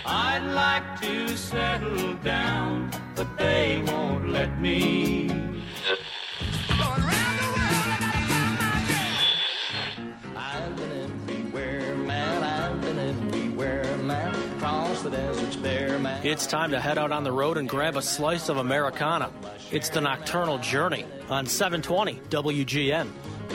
I'd like to settle down, but they won't let me. I've been everywhere, man. I've been everywhere, man. Across the deserts bare, man. It's time to head out on the road and grab a slice of Americana. It's the Nocturnal Journey on 720 WGN.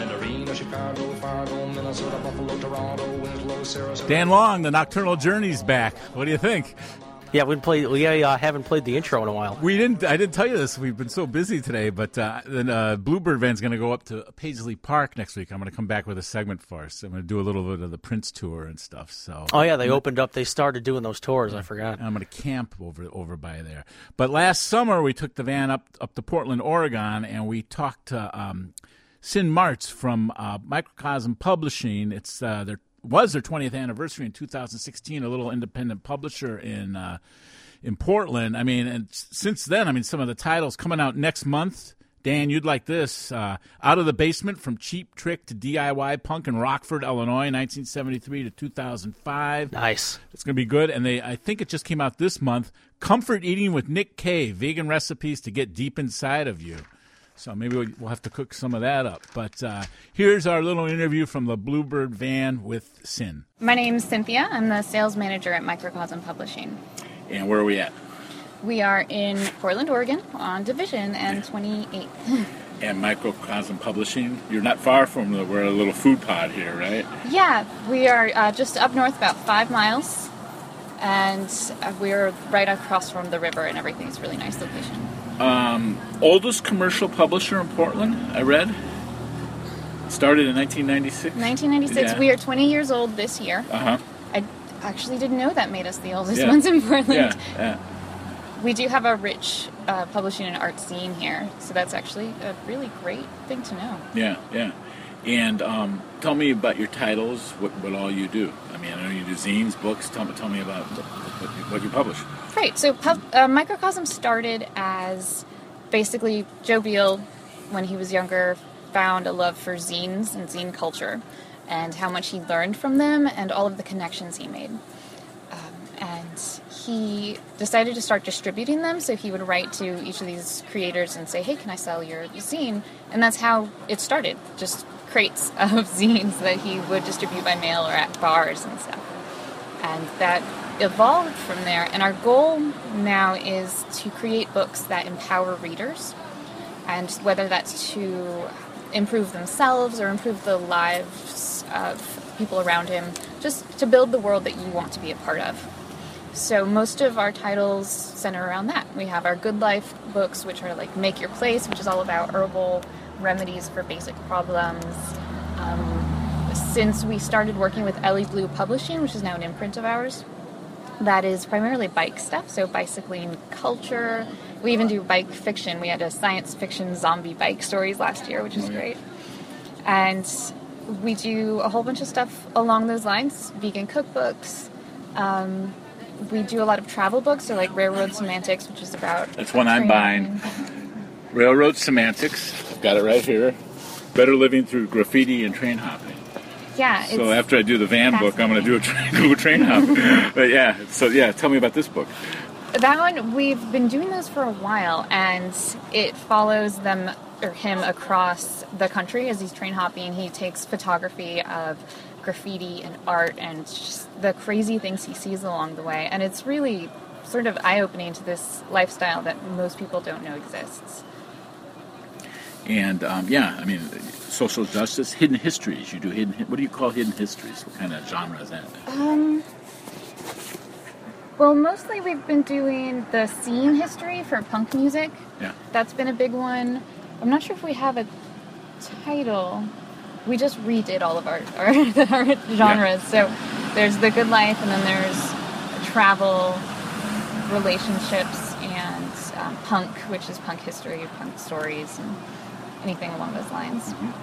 Dan Long, the Nocturnal Journey's back. What do you think? Yeah, we haven't played the intro in a while. I didn't tell you this. We've been so busy today, but the Bluebird Van's going to go up to Paisley Park next week. I'm going to come back with a segment for us. I'm going to do a little bit of the Prince tour and stuff. So. Oh yeah, they started doing those tours. I forgot. I'm going to camp over by there. But last summer we took the van up to Portland, Oregon, and we talked to Sin Martz from Microcosm Publishing. It's was their 20th anniversary in 2016, a little independent publisher in Portland. I mean, and since then, some of the titles coming out next month. Dan, you'd like this. Out of the Basement, From Cheap Trick to DIY Punk in Rockford, Illinois, 1973 to 2005. Nice. It's going to be good. And I think it just came out this month. Comfort Eating with Nick Cave, Vegan Recipes to Get Deep Inside of You. So maybe we'll have to cook some of that up. But here's our little interview from the Bluebird Van with Sin. My name's Cynthia. I'm the sales manager at Microcosm Publishing. And where are we at? We are in Portland, Oregon, on Division and 28th. And Microcosm Publishing, you're not far from we're a little food pod here, right? Yeah, we are just up north about 5 miles. And we're right across from the river and everything. It's a really nice location. Oldest commercial publisher in Portland, I read. Started in 1996. 1996. Yeah. We are 20 years old this year. Uh-huh. I actually didn't know that made us the oldest ones in Portland. Yeah. We do have a rich publishing and art scene here, so that's actually a really great thing to know. Yeah. And tell me about your titles, what all you do. I know you do zines, books. Tell me about what you publish. Right. So Microcosm started as basically Joe Beal, when he was younger, found a love for zines and zine culture and how much he learned from them and all of the connections he made. And he decided to start distributing them, so he would write to each of these creators and say, hey, can I sell your zine? And that's how it started, just crates of zines that he would distribute by mail or at bars and stuff. And that evolved from there, and our goal now is to create books that empower readers, and whether that's to improve themselves or improve the lives of people around him, just to build the world that you want to be a part of. So most of our titles center around that. We have our Good Life books, which are like Make Your Place, which is all about herbal remedies for basic problems. Since we started working with Ellie Blue Publishing, which is now an imprint of ours, that is primarily bike stuff, so bicycling culture. We even do bike fiction. We had a science fiction zombie bike stories last year, which is great. And we do a whole bunch of stuff along those lines, vegan cookbooks. We do a lot of travel books, so like Railroad Semantics, which is about... That's one I'm buying. Railroad Semantics. I've got it right here. Better Living Through Graffiti and Train Hopping. Yeah. So after I do the van book, I'm going to do a train hop. But tell me about this book. That one, we've been doing those for a while, and it follows them or him across the country as he's train hopping. He takes photography of graffiti and art and just the crazy things he sees along the way, and it's really sort of eye-opening to this lifestyle that most people don't know exists. And social justice, hidden histories. You do what do you call hidden histories? What kind of genre is that? Well, mostly we've been doing the scene history for punk music. Yeah. That's been a big one. I'm not sure if we have a title. We just redid all of our genres. Yeah. So there's The Good Life, and then there's travel, relationships, and punk, which is punk history, punk stories, and anything along those lines.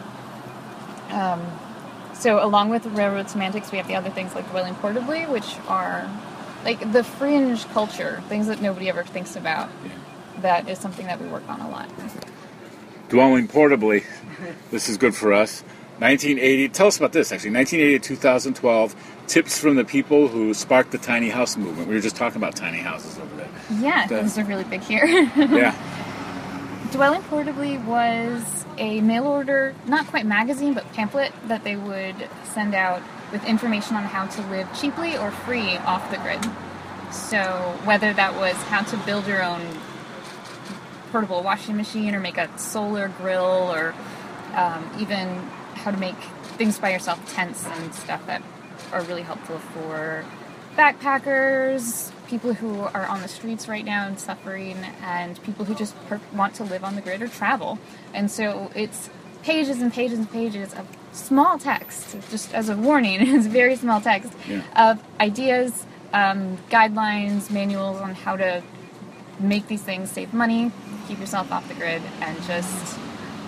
Mm-hmm. So along with Railroad Semantics, we have the other things like Dwelling Portably, which are like the fringe culture, things that nobody ever thinks about. Yeah. That is something that we work on a lot. Dwelling Portably, this is good for us. 1980. Tell us about this, actually. 1980 to 2012. Tips from the people who sparked the tiny house movement. We were just talking about tiny houses over there. Yeah, those are really big here. Yeah. Dwelling Portably was a mail order, not quite magazine, but pamphlet that they would send out with information on how to live cheaply or free off the grid. So whether that was how to build your own portable washing machine or make a solar grill, or even how to make things by yourself, tents and stuff that are really helpful for backpackers, people who are on the streets right now and suffering, and people who just want to live on the grid or travel. And so it's pages and pages and pages of small text, just as a warning, it's very small text, of ideas, guidelines, manuals on how to make these things, save money, keep yourself off the grid, and just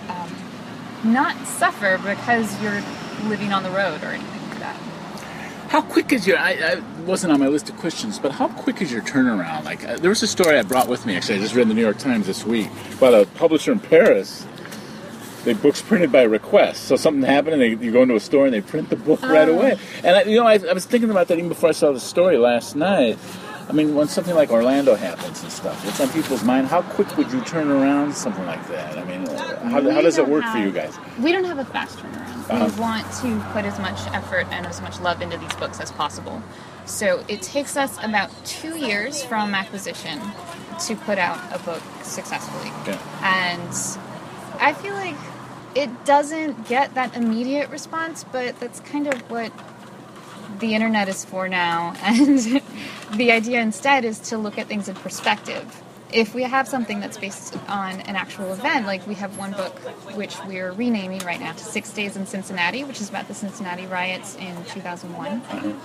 not suffer because you're living on the road or anything like that. How quick is your... I wasn't on my list of questions, but how quick is your turnaround? Like, there was a story I brought with me, actually. I just read in the New York Times this week about a publisher in Paris. They books printed by request. So something happened, and you go into a store and they print the book right away. And I was thinking about that even before I saw the story last night. I mean, when something like Orlando happens and stuff, it's on people's mind. How quick would you turn around something like that? I mean, how does it work for you guys? We don't have a fast turnaround. We want to put as much effort and as much love into these books as possible. So it takes us about 2 years from acquisition to put out a book successfully. Yeah. And I feel like it doesn't get that immediate response, but that's kind of what the internet is for now. And the idea instead is to look at things in perspective. If we have something that's based on an actual event, like we have one book which we're renaming right now to 6 Days in Cincinnati, which is about the Cincinnati riots in 2001.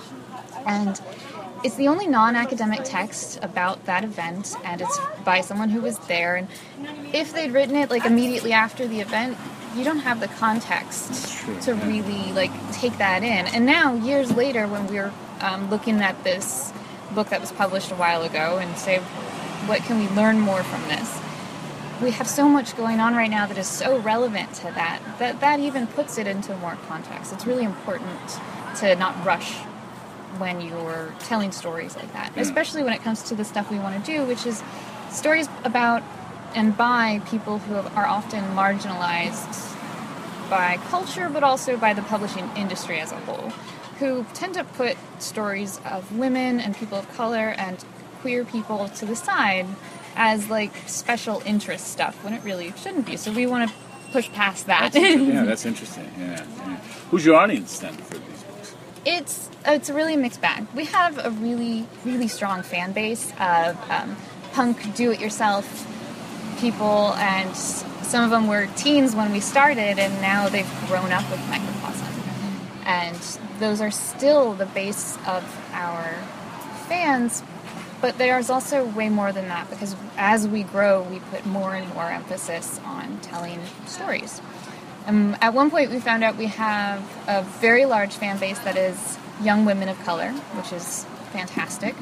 And it's the only non-academic text about that event, and it's by someone who was there. And if they'd written it like immediately after the event, you don't have the context to really like take that in. And now, years later, when we're looking at this book that was published a while ago and say, what can we learn more from this? We have so much going on right now that is so relevant to that even puts it into more context. It's really important to not rush when you're telling stories like that, especially when it comes to the stuff we want to do, which is stories about and by people who are often marginalized by culture, but also by the publishing industry as a whole, who tend to put stories of women and people of color and queer people to the side as like special interest stuff when it really shouldn't be. So we want to push past that. That's interesting. Yeah. Who's your audience then for these books? It's a really mixed bag. We have a really, really strong fan base of punk do-it-yourself people, and some of them were teens when we started, and now they've grown up with Microcosm. And those are still the base of our fans, but there's also way more than that, because as we grow, we put more and more emphasis on telling stories. At one point, we found out we have a very large fan base that is young women of color, which is fantastic.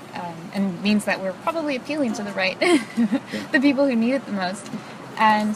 And means that we're probably appealing to the right, the people who need it the most. And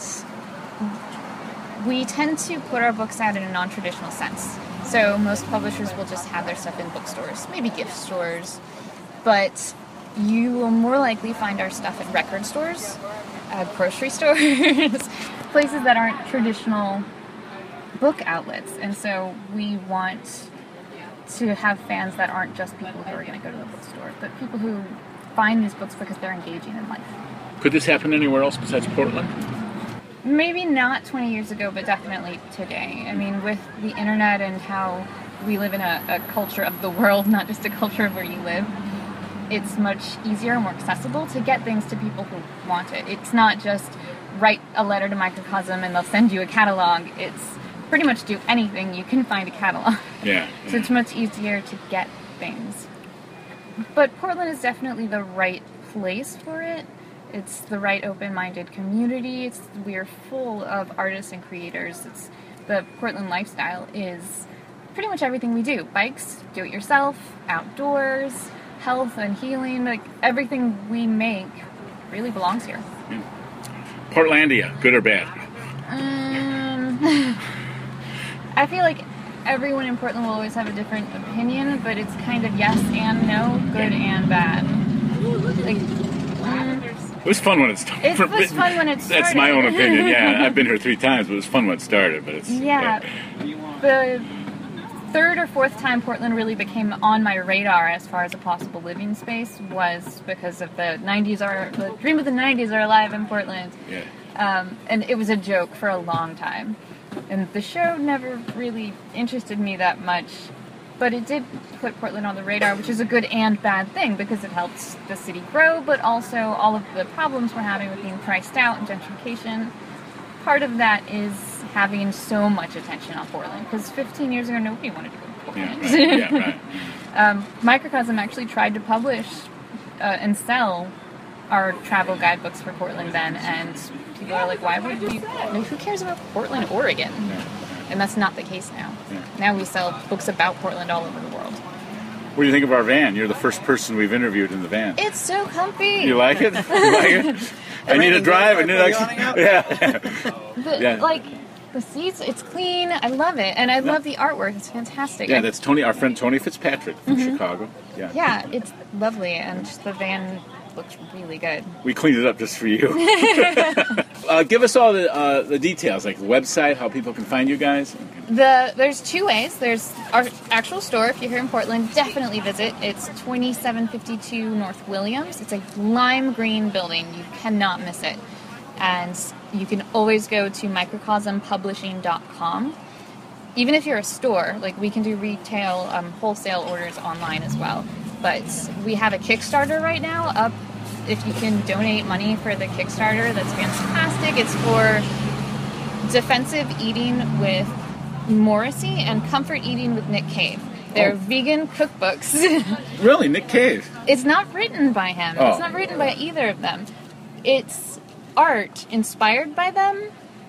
we tend to put our books out in a non-traditional sense. So most publishers will just have their stuff in bookstores, maybe gift stores, but you will more likely find our stuff at record stores, grocery stores, places that aren't traditional book outlets. And so we want to have fans that aren't just people who are going to go to the bookstore, but people who find these books because they're engaging in life. Could this happen anywhere else besides Portland? Maybe not 20 years ago, but definitely today. I mean, with the internet and how we live in a culture of the world, not just a culture of where you live, it's much easier and more accessible to get things to people who want it. It's not just write a letter to Microcosm and they'll send you a catalog. It's pretty much do anything, you can find a catalog. Yeah. So it's much easier to get things. But Portland is definitely the right place for it. It's the right open-minded community. We're full of artists and creators. The Portland lifestyle is pretty much everything we do. Bikes, do-it-yourself, outdoors, health and healing. Like everything we make really belongs here. Portlandia, good or bad? I feel like everyone in Portland will always have a different opinion, but it's kind of yes and no, good and bad. Like, It was fun when it started. it was fun when it started. That's my own opinion. Yeah, I've been here 3 times, but it was fun when it started. But it's The third or fourth time Portland really became on my radar as far as a possible living space was because of the dream of the 90s are alive in Portland. Yeah. And it was a joke for a long time. And the show never really interested me that much, but it did put Portland on the radar, which is a good and bad thing because it helps the city grow, but also all of the problems we're having with being priced out and gentrification. Part of that is having so much attention on Portland, because 15 years ago nobody wanted to go to Portland. Yeah, right. Microcosm actually tried to publish and sell our travel guidebooks for Portland then, and people are like, why would you? Who cares about Portland, Oregon? And that's not the case now. Yeah. Now we sell books about Portland all over the world. What do you think of our van? You're the first person we've interviewed in the van. It's so comfy. You like it? You like it? I need a drive. I need Like the seats, it's clean. I love it, and I love the artwork. It's fantastic. Yeah, that's our friend Tony Fitzpatrick from Chicago. Yeah. Yeah, it's lovely, and the van looks really good. We cleaned it up just for you. Give us all the details, like the website, how people can find you guys. There's 2 ways. There's our actual store. If you're here in Portland, definitely visit. It's 2752 North Williams. It's a lime green building. You cannot miss it. And you can always go to microcosmpublishing.com. Even if you're a store, like we can do retail, wholesale orders online as well. But we have a Kickstarter right now up. If you can donate money for the Kickstarter, that's fantastic. It's for defensive eating with Morrissey and comfort eating with Nick Cave. They're vegan cookbooks. Really? Nick Cave? It's not written by him. Oh. It's not written by either of them. It's art inspired by them,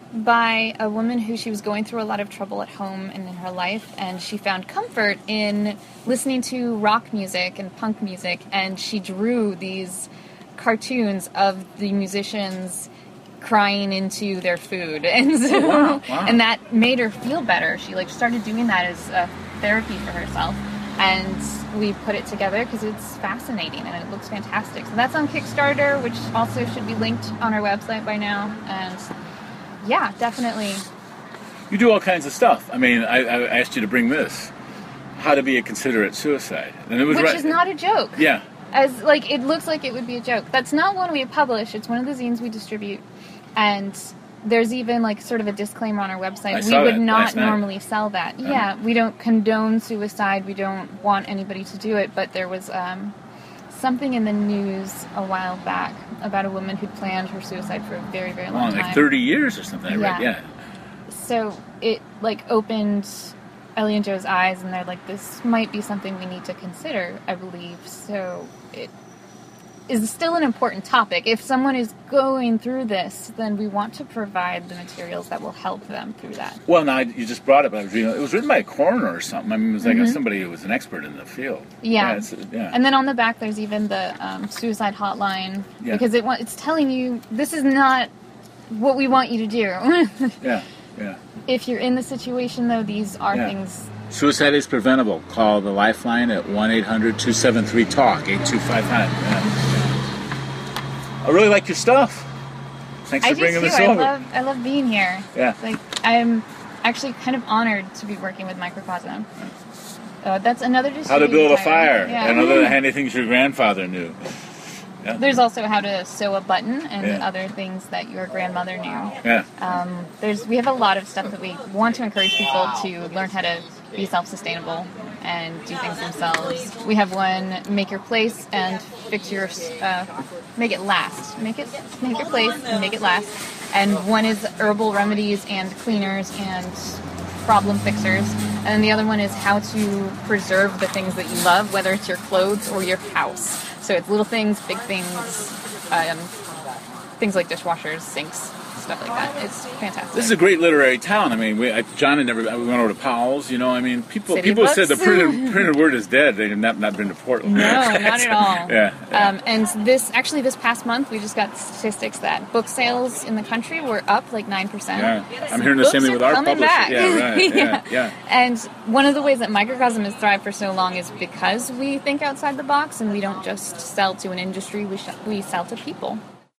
by a woman who she was going through a lot of trouble at home and in her life, and she found comfort in listening to rock music and punk music, and she drew these cartoons of the musicians crying into their food, and so, wow. and that made her feel better. She started doing that as a therapy for herself, and we put it together because it's fascinating and it looks fantastic. So that's on Kickstarter, which also should be linked on our website by now. And yeah, definitely. You do all kinds of stuff. I mean, I asked you to bring this. How to be a considerate suicide. And it was Which is not a joke. Yeah. It looks like it would be a joke. That's not one we publish. It's one of the zines we distribute. And there's even sort of a disclaimer on our website. We would not normally sell that. Yeah, we don't condone suicide. We don't want anybody to do it. But there was something in the news a while back about a woman who'd planned her suicide for a very, very long time. Like 30 years or something, right? Yeah. So it opened Ellie and Joe's eyes, and they're like, this might be something we need to consider, I believe. So it is still an important topic. If someone is going through this, then we want to provide the materials that will help them through that. Well, now you just brought it, but it was written by a coroner or something. I mean, it was like somebody who was an expert in the field. Yeah. And then on the back, there's even the suicide hotline, because it's telling you this is not what we want you to do. Yeah. If you're in the situation, though, these are things. Suicide is preventable. Call the Lifeline at 1-800-273-TALK, 8255. Yeah. I really like your stuff. Thanks for bringing this over. I love being here. Yeah. I'm actually kind of honored to be working with Microcosm. That's another How to build a fire. Yeah. And other handy things your grandfather knew. Yeah. There's also how to sew a button and other things that your grandmother knew. Yeah. We have a lot of stuff that we want to encourage people to learn how to be self-sustainable and do things themselves. We have one, make your place and fix your, make it last. Make your place and make it last. And one is herbal remedies and cleaners and problem fixers. And the other one is how to preserve the things that you love, whether it's your clothes or your house. So it's little things, big things, things like dishwashers, sinks, stuff like that. It's fantastic. This is a great literary town. I mean, John and we went over to Powell's. You know, I mean, people City said the books. printed word is dead. They have not been to Portland. No, not at all. Yeah. And this past month, we just got statistics that book sales in the country were up like 9%. Yeah, I'm hearing the same thing with our coming publisher. back. Yeah, right. Yeah. And one of the ways that Microcosm has thrived for so long is because we think outside the box and we don't just sell to an industry, we sell to people.